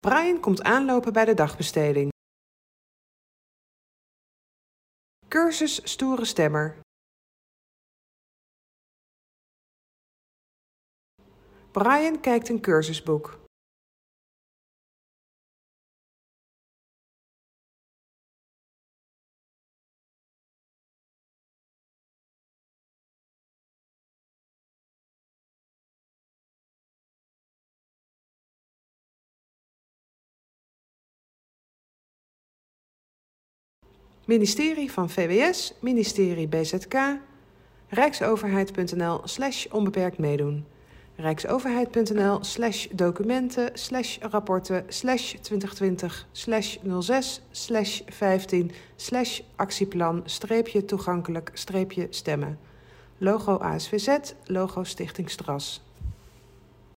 Brian komt aanlopen bij de dagbesteding. Cursus Stoere Stemmer. Brian kijkt een cursusboek. Ministerie van VWS, Ministerie BZK, rijksoverheid.nl/onbeperkt meedoen. rijksoverheid.nl/documenten/rapporten/2020/15/actieplan-toegankelijk-stemmen. Logo ASVZ, logo Stichting Stras.